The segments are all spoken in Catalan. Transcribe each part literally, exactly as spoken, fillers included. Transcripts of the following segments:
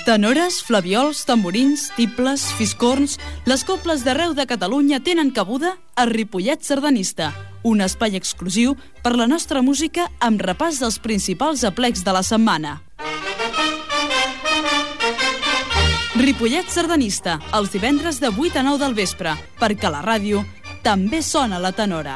Tenores, flaviols, tamborins, tibles, fiscorns... Les cobles d'arreu de Catalunya tenen cabuda a Ripollet Sardanista, un espai exclusiu per la nostra música amb repàs dels principals aplecs de la setmana. Ripollet Sardanista, els divendres de vuit a nou del vespre, perquè la ràdio també sona la tenora.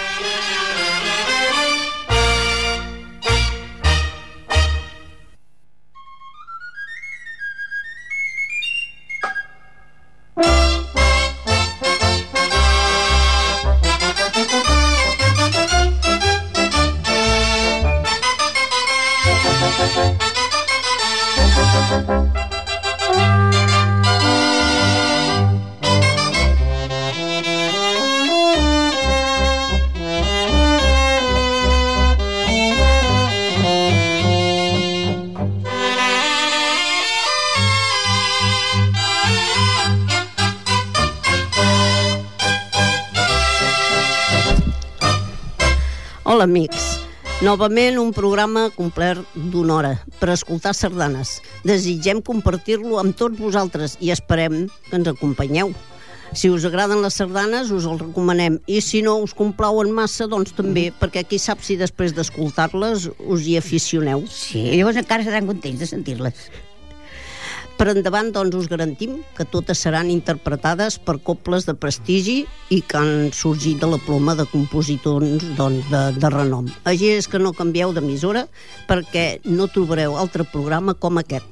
Hola, amics. Novament un programa complet d'una hora per escoltar sardanes. Desitgem compartir-lo amb tots vosaltres i esperem que ens acompanyeu. Si us agraden les sardanes, us el recomanem. I si no us complauen massa, doncs també, perquè qui sap si després d'escoltar-les us hi aficioneu. Sí, llavors encara seran contents de sentir-les. Per endavant, doncs, us garantim que totes seran interpretades per cobles de prestigi i que han sorgit de la ploma de compositors doncs, de, de renom. Així és que no canvieu d'emissora perquè no trobareu altre programa com aquest.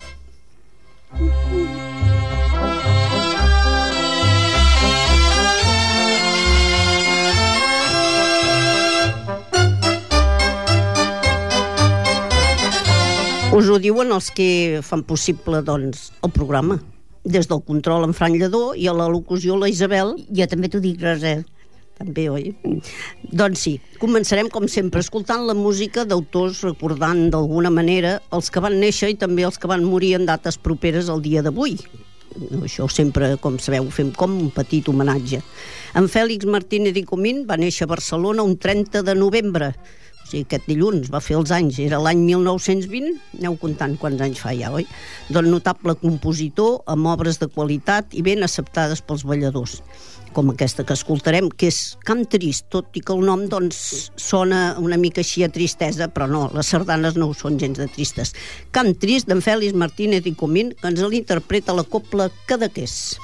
Us ho diuen els que fan possible doncs, el programa. Des del control en Fran Lledó i a la locució la Isabel. Jo també t'ho dic, Rosa. També, oi? Doncs sí, començarem com sempre escoltant la música d'autors recordant d'alguna manera els que van néixer i també els que van morir en dates properes al dia d'avui. Això sempre, com sabeu, fem com un petit homenatge. En Fèlix Martínez i Comín va néixer a Barcelona un trenta de novembre. O sigui, aquest dilluns va fer els anys, era l'any mil nou-cents vint, aneu comptant quants anys fa ja, oi? Doncs notable compositor, amb obres de qualitat i ben acceptades pels balladors, com aquesta que escoltarem, que és Camp Trist, tot i que el nom doncs sona una mica així a tristesa, però no, les sardanes no ho són gens de tristes. Camp Trist, d'en Fèlix Martínez i Comín, que ens l'interpreta la cobla Cadaqués.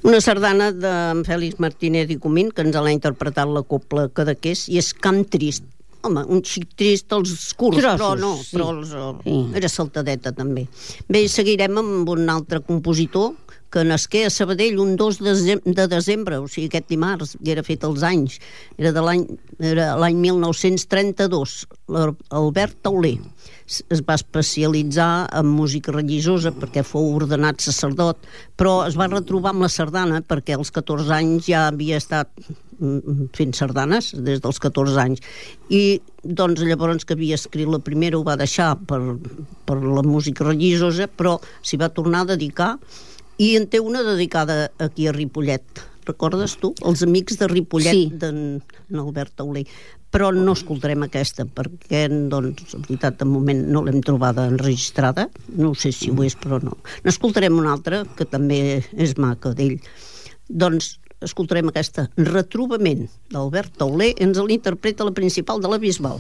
Una sardana d'en Fèlix Martínez i Comín, que ens l'ha interpretat la Cobla Cadaqués, i és Camp Trist. Home, un xic trist als curts, Trossos, però no, sí. però els, Sí. era saltadeta també. Bé, seguirem amb un altre compositor que nasqué a Sabadell un dos de desembre, o sigui, aquest dimarts, i era fet els anys, era de l'any era l'any mil nou-cents trenta-dos, Albert Tauler. Es va especialitzar en música religiosa perquè fou ordenat sacerdot, però es va retrobar amb la sardana perquè als catorze anys ja havia estat fent sardanes des dels catorze anys, i doncs llavors que havia escrit la primera ho va deixar per, per la música religiosa, però s'hi va tornar a dedicar, i en té una dedicada aquí a Ripollet. Recordes tu? Els amics de Ripollet, Sí. d'en Albert Tauler. Però no escoltarem aquesta perquè, doncs, en veritat, de moment no l'hem trobada enregistrada, no sé si ho és, però no. N'escoltarem una altra que també és maca d'ell. Doncs escoltarem aquesta, Retrobament, d'Albert Tauler. Ens l'interpreta la principal de la Bisbal.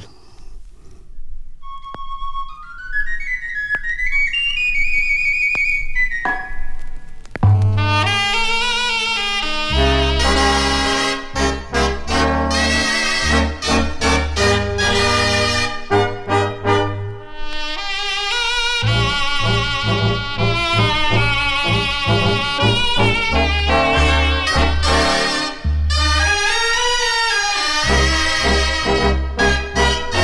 Thank you.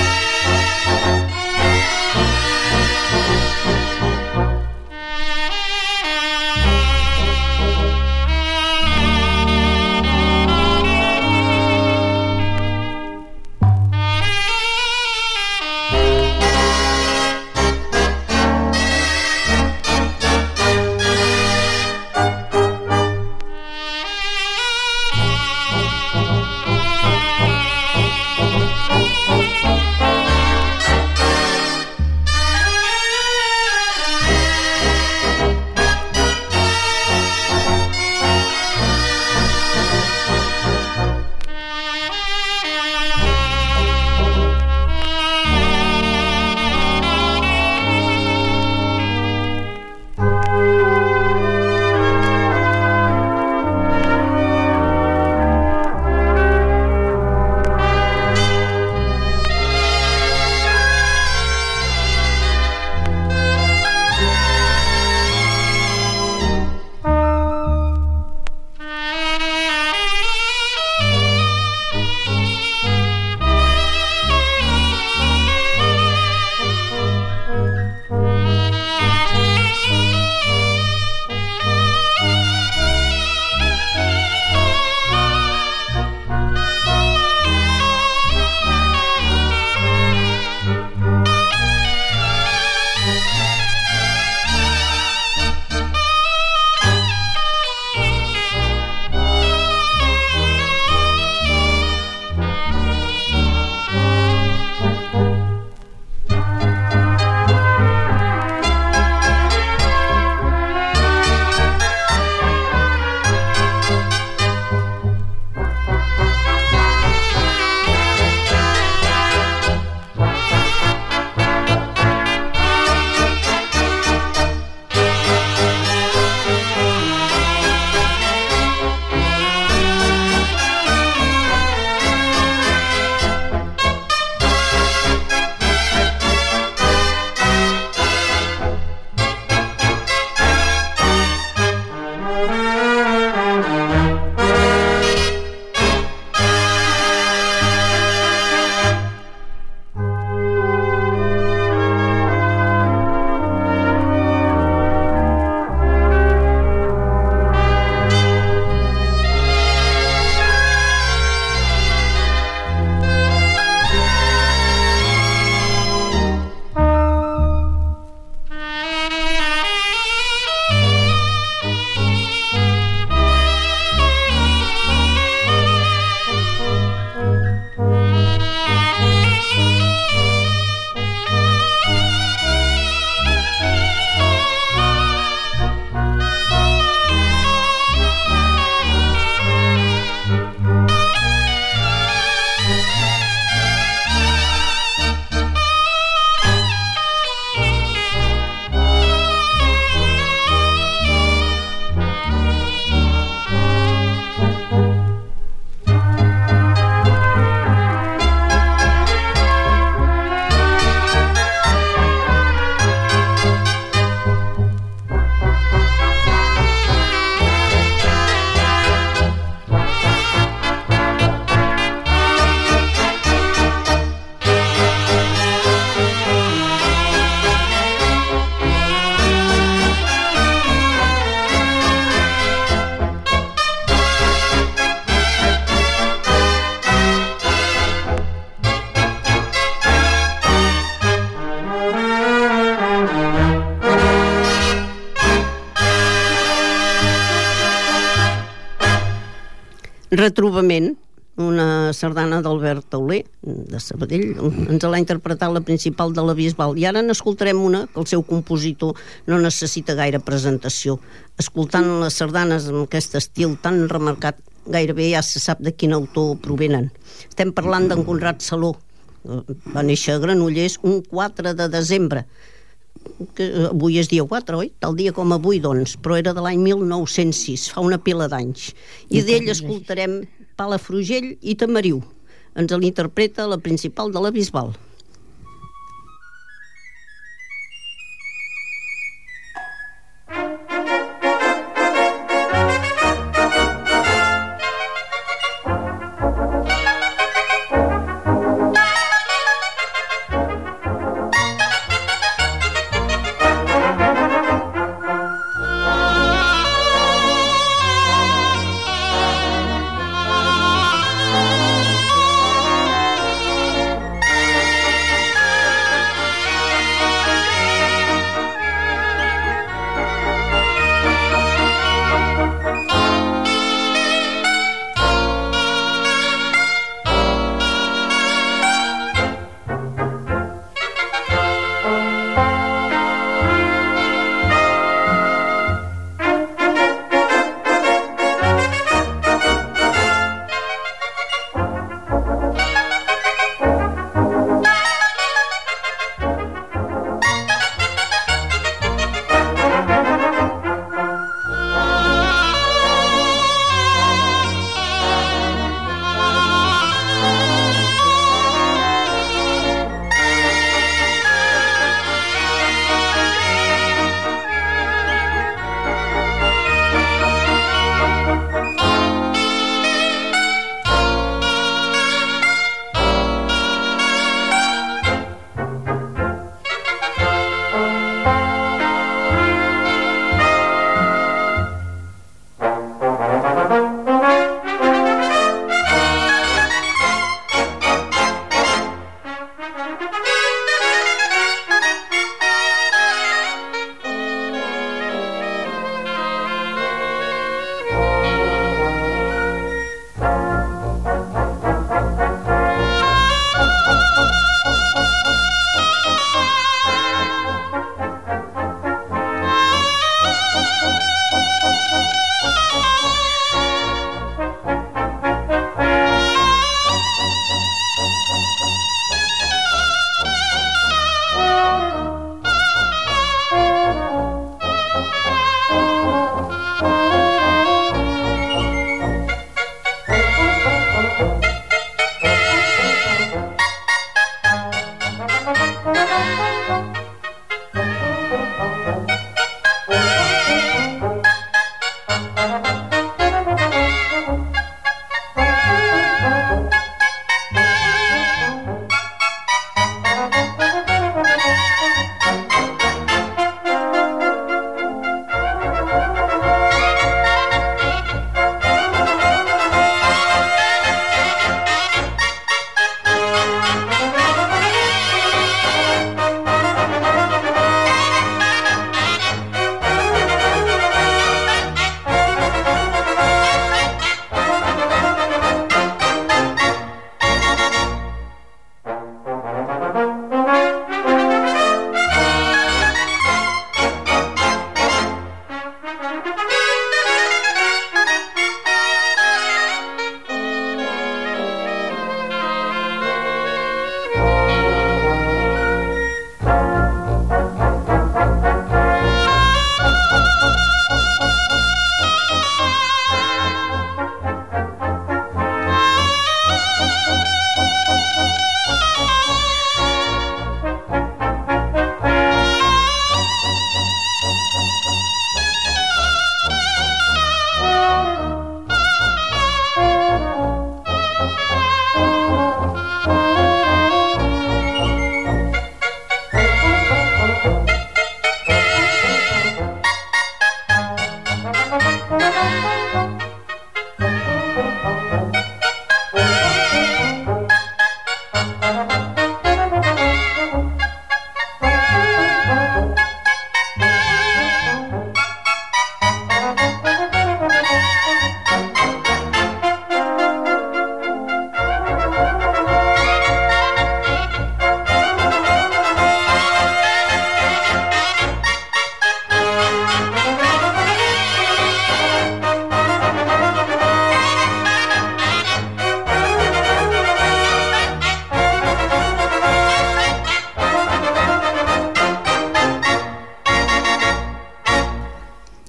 Retrobament, una sardana d'Albert Tauler, de Sabadell, ens l'ha interpretat la principal de la Bisbal. I ara n'escoltarem una que el seu compositor no necessita gaire presentació. Escoltant les sardanes en aquest estil tan remarcat, gairebé ja se sap de quin autor provenen. Estem parlant d'en Conrad Saló. Va néixer a Granollers un quatre de desembre, que avui és dia quatre, oi? Tal dia com avui, doncs, però era de l'any mil nou-cents sis, fa una pila d'anys. I d'ell escoltarem Palafrugell i Tamariu. Ens l'interpreta la principal de la Bisbal. Thank you.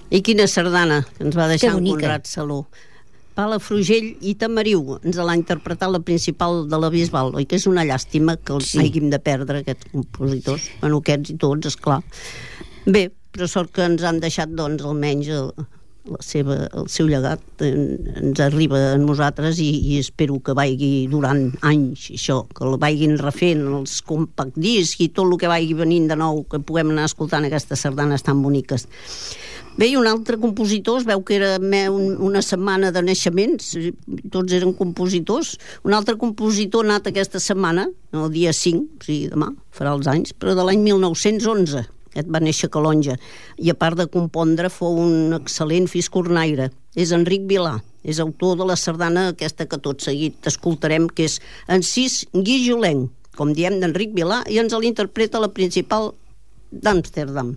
I quina sardana que ens va deixar en bonica. Conrad Saló. Palafrugell i Tamariu ens l'ha interpretat la principal de la Bisbal, oi que és una llàstima que els Sí. hàgim de perdre, aquests compositors, bueno, aquests i tots, esclar. Bé, però sort que ens han deixat, doncs, almenys el, la seva, el seu llegat eh, ens arriba a nosaltres i, i espero que vagi durant anys, això, que el vagin refent els compact discs i tot el que vagi venint de nou, que puguem anar escoltant aquestes sardanes tan boniques. Bé, i un altre compositor, es veu que era un, una setmana de naixements, tots eren compositors. Un altre compositor nat aquesta setmana, el dia cinc, o sigui, demà, farà els anys, però de l'any mil nou-cents onze. Aquest va néixer a Calonja. I a part de compondre, fou un excel·lent fiscornaire. És Enric Vilà, és autor de la sardana aquesta que tot seguit escoltarem, que és Encís Guijolenc, com diem d'Enric Vilà, i ens l'interpreta la principal d'Amsterdam.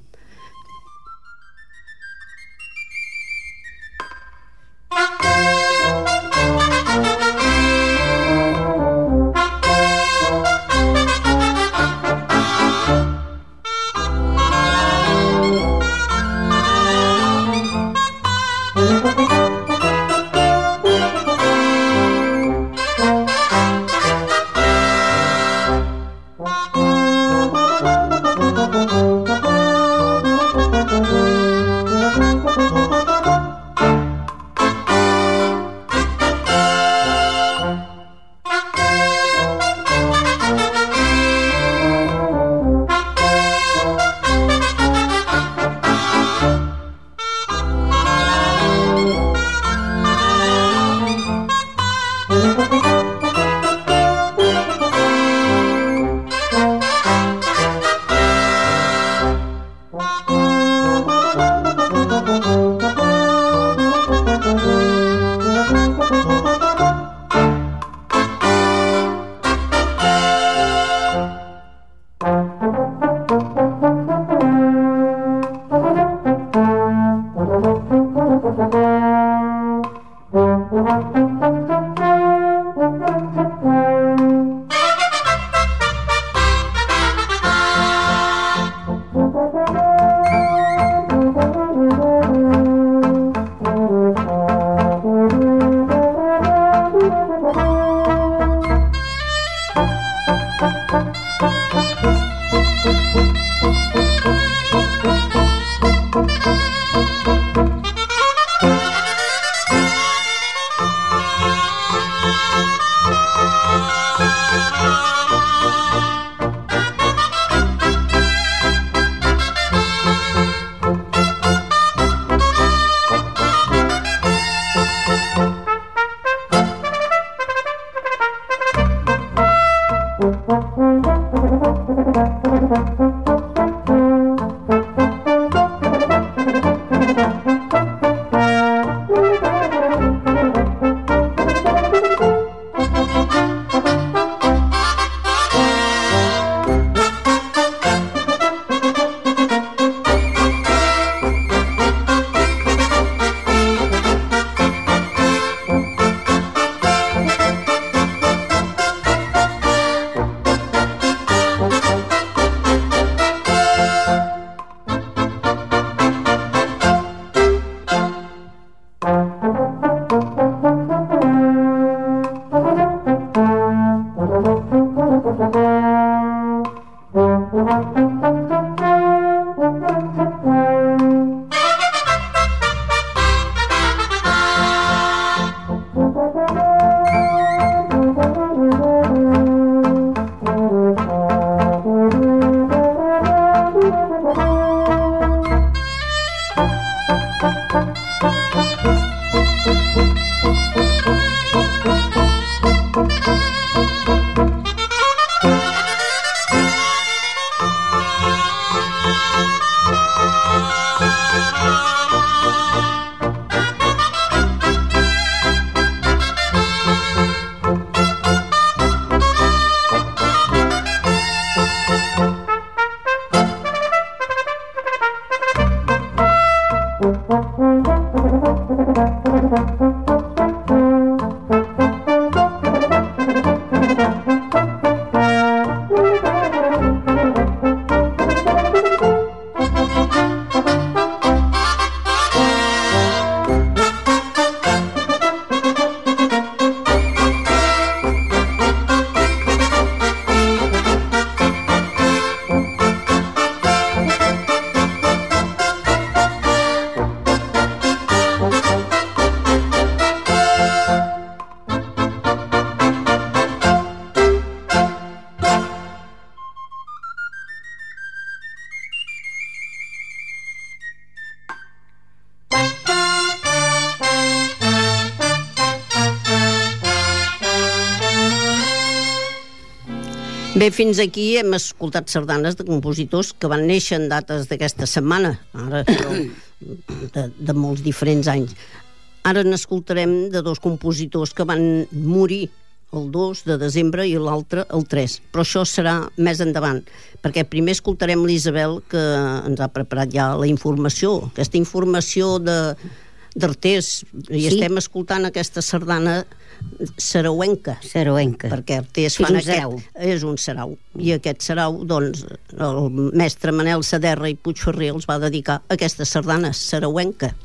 Bé, fins aquí hem escoltat sardanes de compositors que van néixer en dates d'aquesta setmana, ara de, de molts diferents anys. Ara n'escoltarem de dos compositors que van morir el dos de desembre i l'altre el tres, però això serà més endavant, perquè primer escoltarem l'Isabel, que ens ha preparat ja la informació, aquesta informació de d'Artés, i sí. Estem escoltant aquesta sardana sarauenca. Sarauenca. Perquè Artés fan aquest... Sarau. És un sarau. I aquest sarau, doncs, el mestre Manel Saderra i Puigferrer els va dedicar a aquesta sardana sarauenca.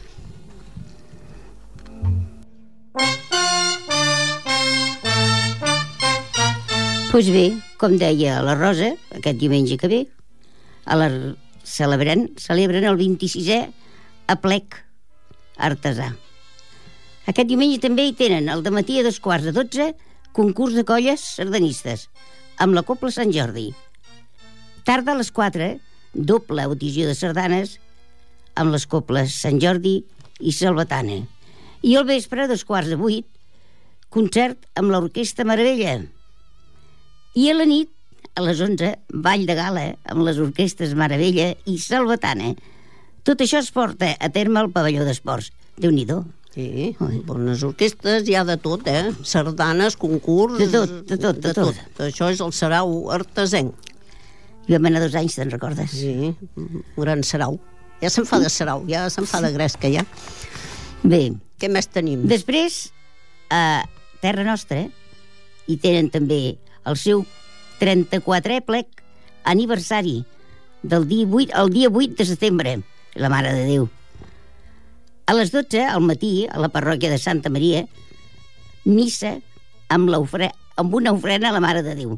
Doncs pues bé, com deia la Rosa, aquest diumenge que ve, a la celebren, celebren el vint-i-sisè aplec artesà. Aquest diumenge també hi tenen, al dematí a dos quarts de dotze, concurs de colles sardanistes, amb la Cobla Sant Jordi. Tarda a les quatre, doble audició de sardanes, amb les Cobles Sant Jordi i Salvatana. I al vespre, a dos quarts de vuit, concert amb l'Orquestra Meravella. I a la nit, a les onze, ball de gala amb les orquestres Meravella i Salvatana. Tot això es porta a terme al pavelló d'esports. Déu-n'hi-do. Sí, bones orquestres, hi ha de tot, eh? Sardanes, concurs... De tot, de tot, de, de tot. tot. Això és el sarau artesenc. Jo vam anar dos anys, te'n recordes? Sí, un gran sarau. Ja se'n fa de sarau, ja se'n fa de gresca, ja. Bé. Què més tenim? Després, a Terra Nostra, hi tenen també el seu trenta-quatrè plec aniversari del dia vuit, el dia vuit de setembre, la Mare de Déu. A les dotze, al matí, a la parròquia de Santa Maria, missa amb, amb una ofrena a la Mare de Déu.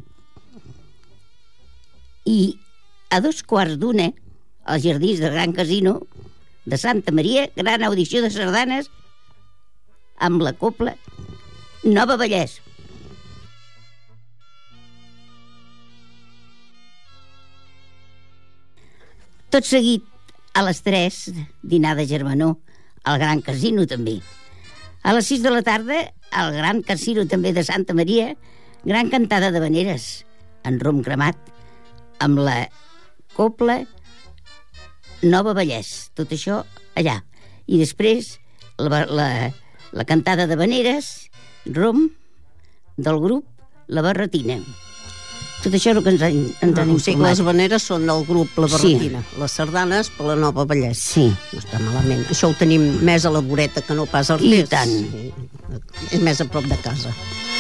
I a dos quarts d'una, als jardins del Gran Casino de Santa Maria, gran audició de sardanes amb la Cobla Nova Vallès. Tot seguit, a les tres, dinar de germanor, al Gran Casino també. A les sis de la tarda, al Gran Casino també de Santa Maria, gran cantada de veneres, en rom cremat, amb la Cobla Nova Vallès. Tot això allà. I després, la, la, la cantada de veneres, rom, del grup La Barretina. Tot això és el que ens han, ens han no, o sigui, informat. Les veneres són del grup La Barretina. Sí. Les sardanes per la Nova Vallès. Sí. No està malament. Això ho tenim més a la voreta que no pas a Artés. I tant. Sí. És més a prop de casa.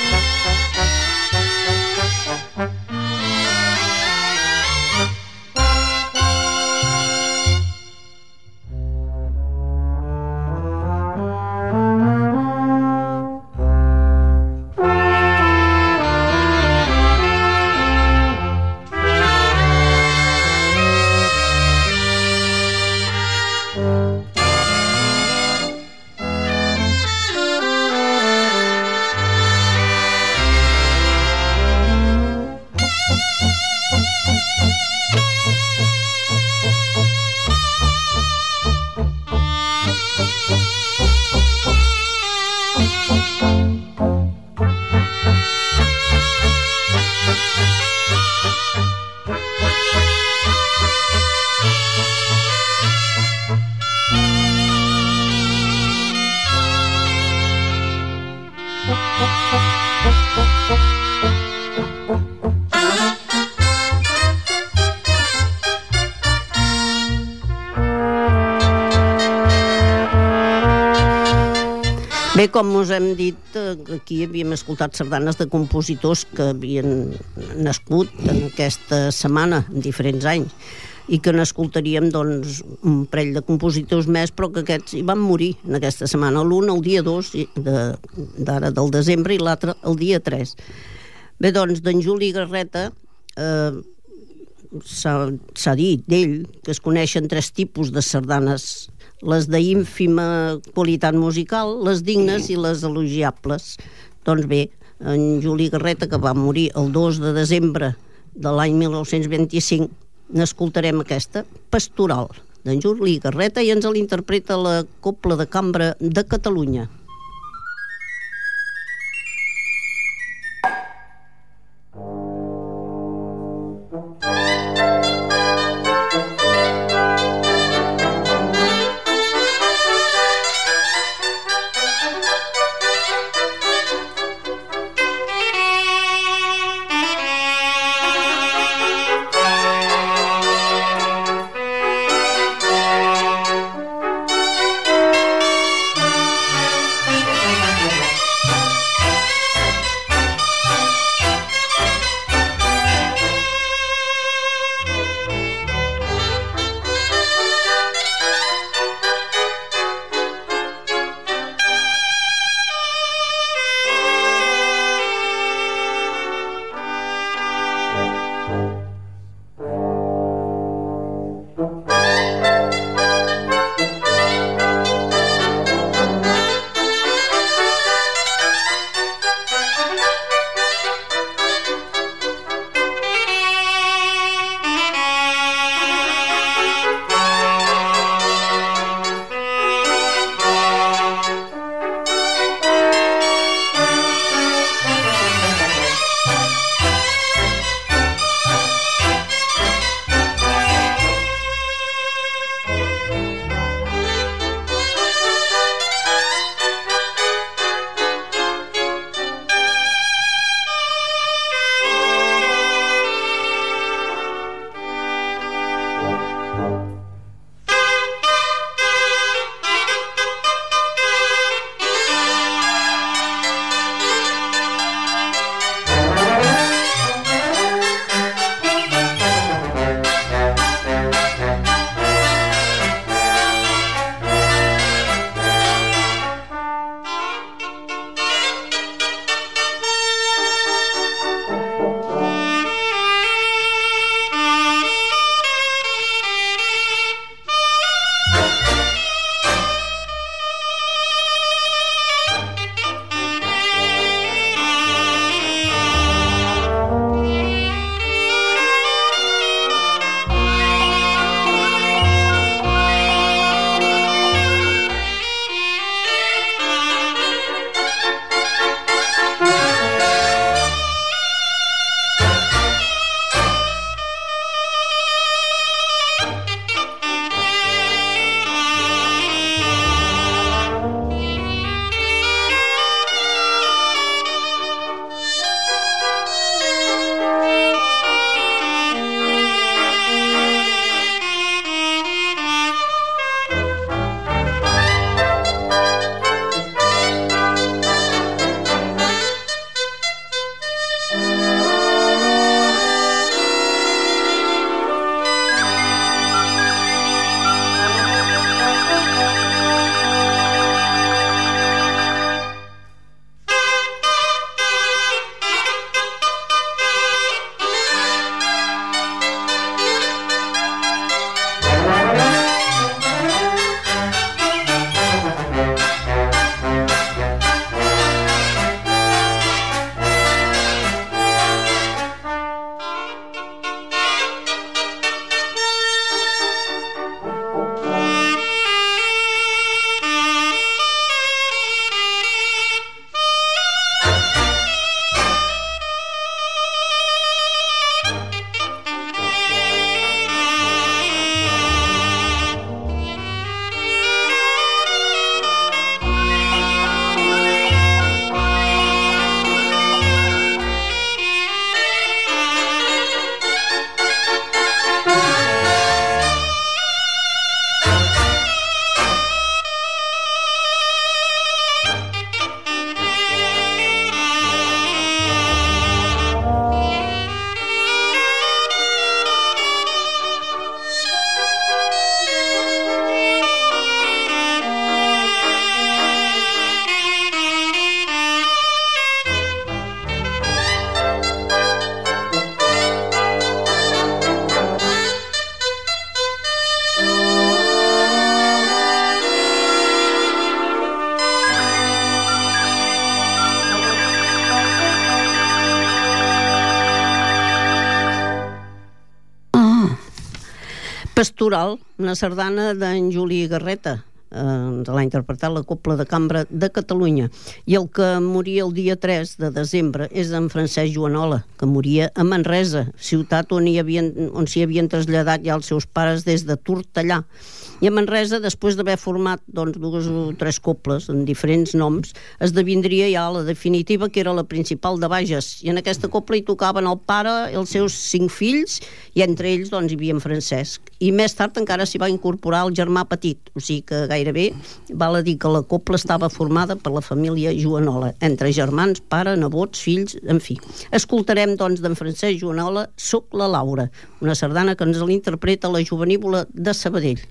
Bé, com us hem dit, aquí havíem escoltat sardanes de compositors que havien nascut en aquesta setmana, en diferents anys, i que n'escoltaríem, doncs, un parell de compositors més, però que aquests hi van morir en aquesta setmana. L'un el dia dos d'ara del desembre i l'altre el dia tres. Bé, doncs, d'en Juli Garreta eh, s'ha dit d'ell que es coneixen tres tipus de sardanes: les d'ínfima qualitat musical, les dignes i les elogiables. Doncs bé, en Juli Garreta, que va morir el dos de desembre de l'any mil nou-cents vint-i-cinc, n'escoltarem aquesta, Pastoral, d'en Juli Garreta, i ens l'interpreta la Cobla de Cambra de Catalunya. Pastoral, una sardana d'en Juli Garreta, eh, l'ha interpretat la Cobla de Cambra de Catalunya. I el que moria el dia tres de desembre és en Francesc Joanola, que moria a Manresa, ciutat on, hi havien, on s'hi havien traslladat ja els seus pares des de Tortellà. I a Manresa, després d'haver format doncs, dues o tres cobles en diferents noms, esdevindria ja la definitiva, que era la principal de Bages. I en aquesta cobla hi tocaven el pare i els seus cinc fills, i entre ells doncs, hi havia en Francesc. I més tard encara s'hi va incorporar el germà petit, o sigui que gairebé val a dir que la cobla estava formada per la família Joanola, entre germans, pare, nebots, fills, en fi. Escoltarem doncs d'en Francesc Joanola Soc la Laura, una sardana que ens l'interpreta la Jovenívola de Sabadell.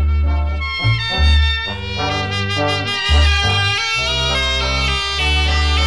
Thank you.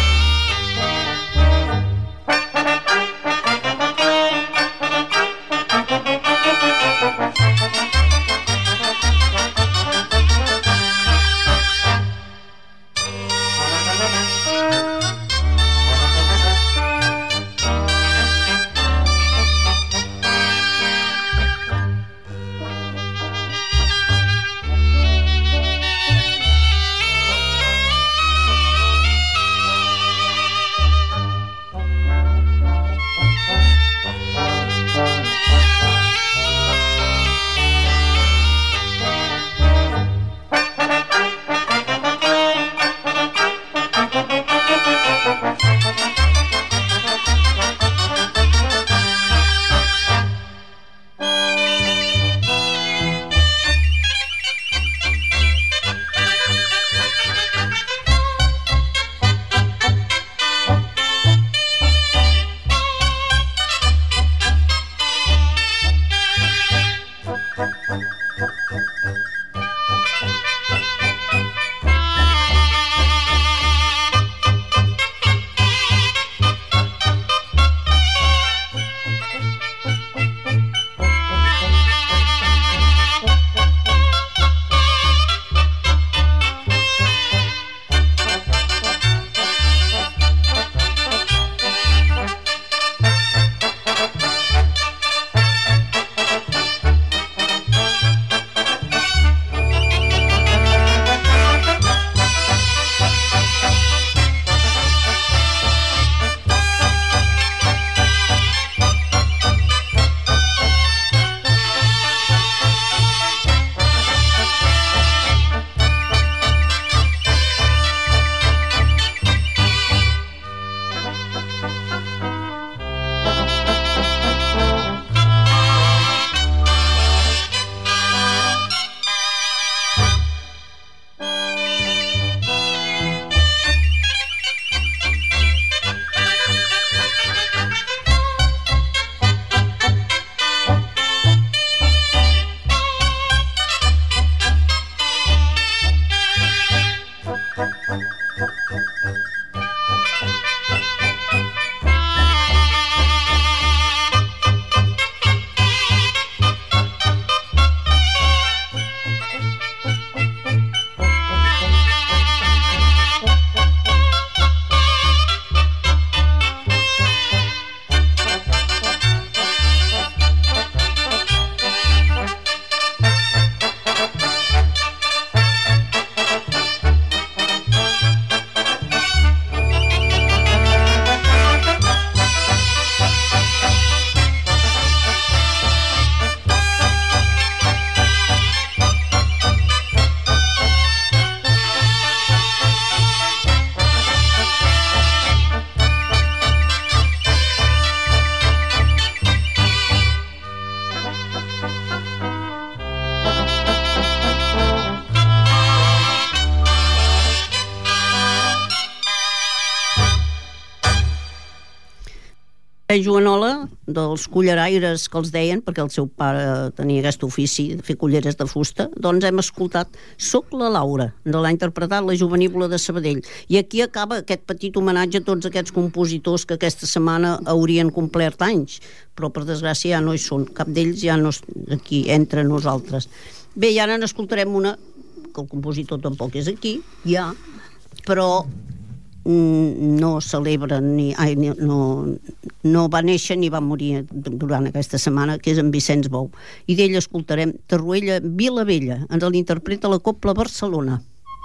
Joanola, dels culleraires que els deien, perquè el seu pare tenia aquest ofici de fer culleres de fusta, doncs hem escoltat Soc la Laura, de l'ha interpretat la Jovenívola de Sabadell. I aquí acaba aquest petit homenatge a tots aquests compositors que aquesta setmana haurien complert anys, però per desgràcia ja no hi són, cap d'ells ja no és aquí entre nosaltres. Bé, i ara n'escoltarem una que el compositor tampoc és aquí, ja, però no celebra ni, ai, no, no va néixer ni va morir durant aquesta setmana, que és en Vicenç Bou, i d'ell escoltarem Tarruella Vila Vella, ens l'interpreta la Cobla Barcelona.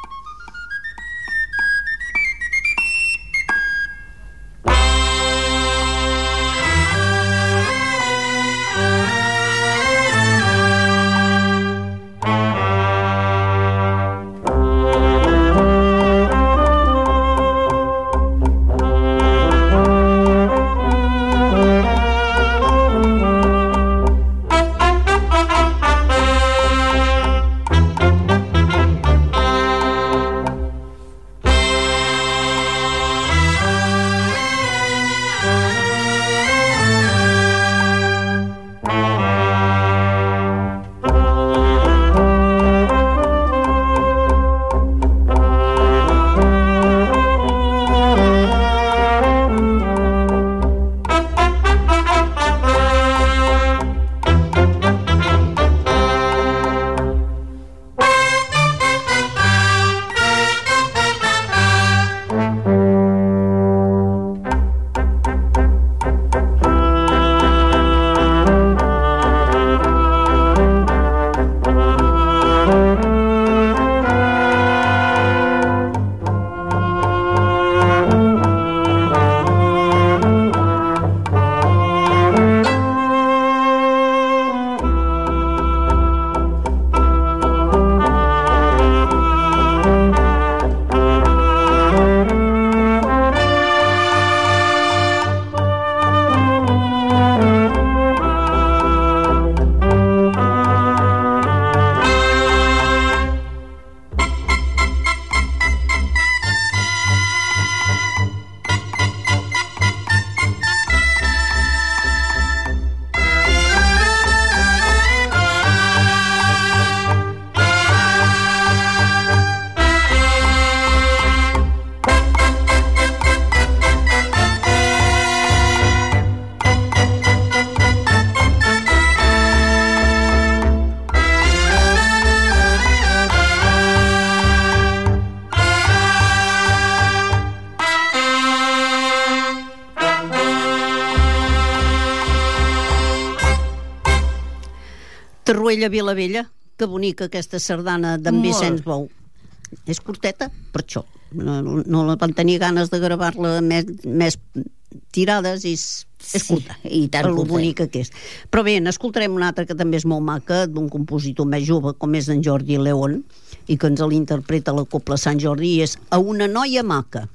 Tarruella Vila Vella, que bonica aquesta sardana d'en Vicenç Bou. És curteta, per això. No, no, no van tenir ganes de gravar-la més, més tirades i és, és curta, sí, i tant, per lo bonica que és. Però bé, n'escoltarem una altra que també és molt maca, d'un compositor més jove, com és en Jordi León, i que ens l'interpreta la Cobla Sant Jordi, i és A una noia maca.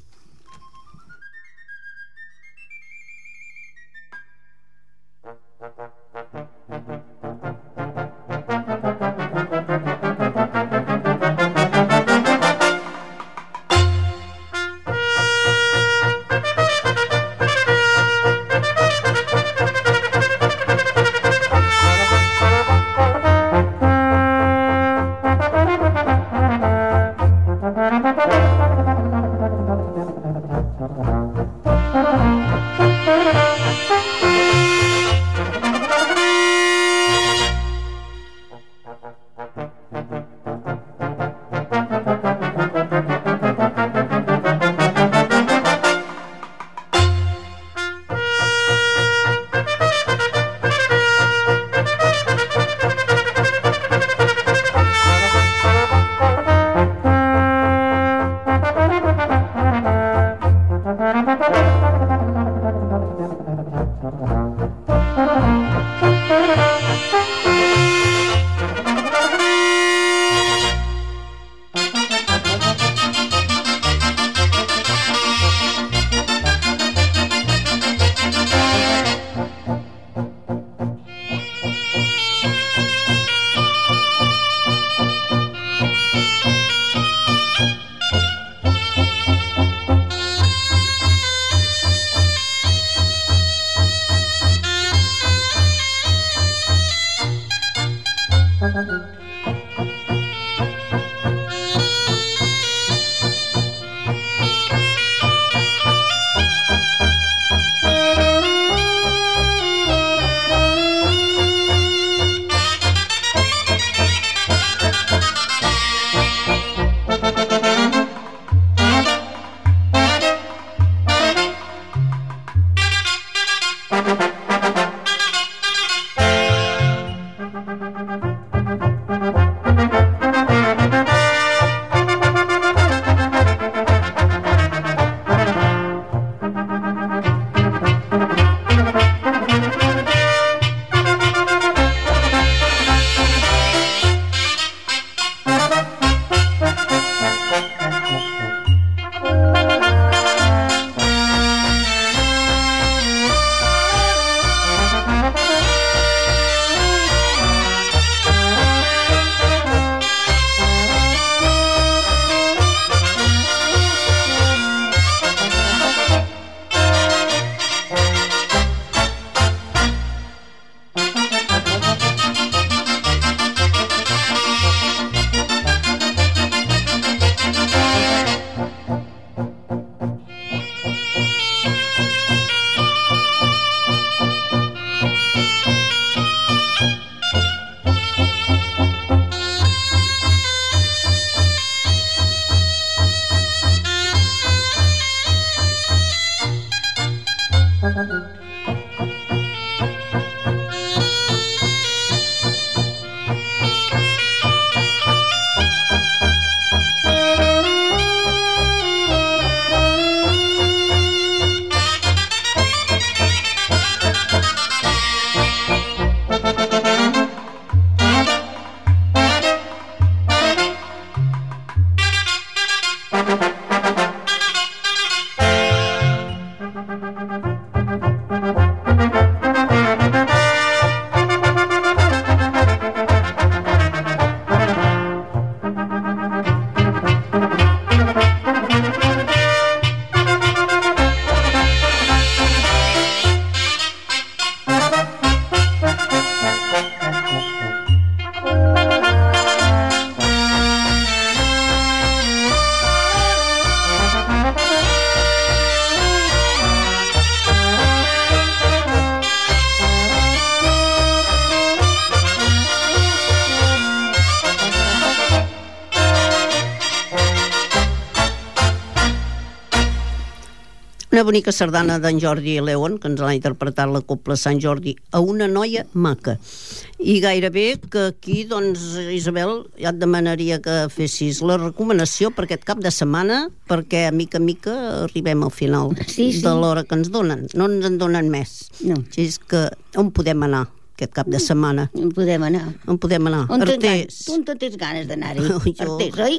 Una bonica sardana d'en Jordi León, que ens l'ha interpretat la Cobla Sant Jordi, a una noia maca. I gairebé que aquí, doncs, Isabel, ja et demanaria que fessis la recomanació per aquest cap de setmana, perquè a mica a mica arribem al final sí, sí. de l'hora que ens donen. No ens en donen més. No. Així és que on podem anar aquest cap de setmana? On podem anar? On podem anar? On Artés. Tu on tens ganes d'anar-hi? Jo... Artés, oi?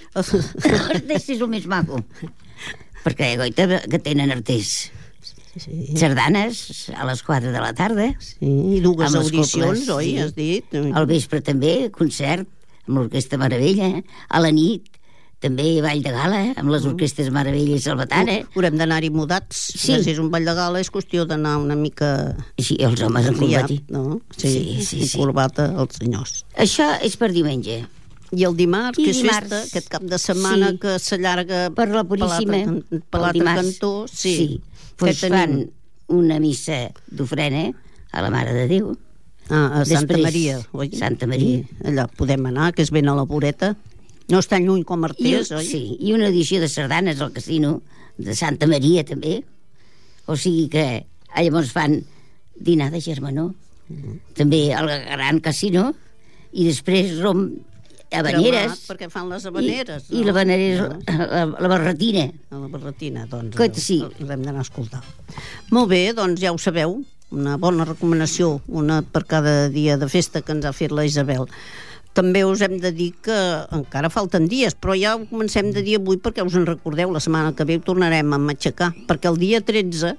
Artés és el més maco. Perquè, goita, que tenen artés. Sí. Sardanes a les quatre de la tarda. Sí, i dues audicions, cobles, oi, sí. Has dit? Al vespre també, concert amb l'Orquestra Meravella. A la nit també ball de gala amb les orquestres Meravella i Salvatana. Haurem d'anar-hi mudats. Sí. Si és un ball de gala és qüestió d'anar una mica... Sí, els homes en corbati. No? Sí, sí, sí, sí. corbata els senyors. Això és per diumenge. I el dimarts, I que és dimarts, festa, aquest cap de setmana sí, que s'allarga per la Puríssima, per l'altre cantó. Sí, sí. Pues fan una missa d'ofrena a la Mare de Déu. Ah, a Santa Després, Maria, oi? Santa Maria. I allà podem anar, que és ben a la voreta. No és tan lluny com Artés, I, oi? Sí, i una edició de sardanes al casino de Santa Maria, també. O sigui que llavors fan dinar de germanor. Mm-hmm. També al gran casino. I després rom... habaneres. Cremat, perquè fan les habaneres. I, no? i la habanera, no? la, la barretina. La barretina, doncs. Que, sí. L'hem d'anar a escoltar. Molt bé, doncs ja ho sabeu. Una bona recomanació, una per cada dia de festa que ens ha fet la Isabel. També us hem de dir que encara falten dies, però ja ho comencem de dir avui perquè us en recordeu, la setmana que ve ho tornarem a matxacar, perquè el dia tretze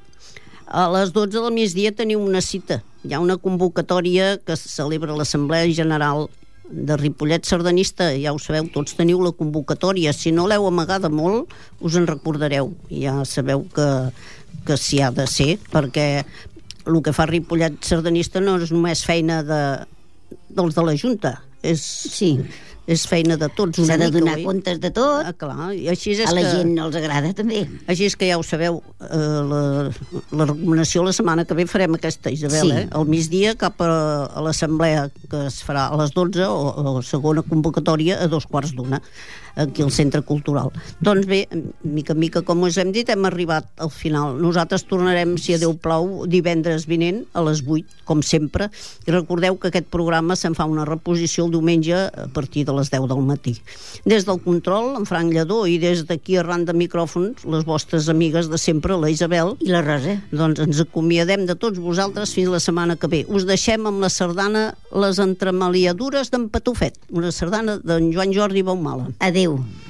a les dotze del migdia teniu una cita. Hi ha una convocatòria que se celebra l'Assemblea General de Ripollet Sardanista, ja ho sabeu, tots teniu la convocatòria. Si no l'heu amagada molt, us en recordareu. Ja sabeu que, que s'hi ha de ser, perquè el que fa Ripollet Sardanista no és només feina de, dels de la Junta, és... Sí. És feina de tots una S'ha de mica, donar oi? comptes de tot. Ah, clar, i així és A la que... gent els agrada, també. Així és que ja ho sabeu, eh, la, la recomanació la setmana que ve farem aquesta, Isabel, Sí. eh? Al migdia cap a, a l'assemblea que es farà a les dotze o, o segona convocatòria a dos quarts d'una aquí al Centre Cultural. Doncs bé, mica en mica, com us hem dit, hem arribat al final. Nosaltres tornarem, si a Déu plau, divendres vinent a les vuit, com sempre, i recordeu que aquest programa se'n fa una reposició el diumenge a partir de les deu del matí. Des del control, en Frank Lledó, i des d'aquí arran de micròfons, les vostres amigues de sempre, la Isabel, I la Rosa. doncs ens acomiadem de tots vosaltres fins la setmana que ve. Us deixem amb la sardana Les entremaliadures d'en Patufet, una sardana d'en Joan Jordi Baumala. Adéu.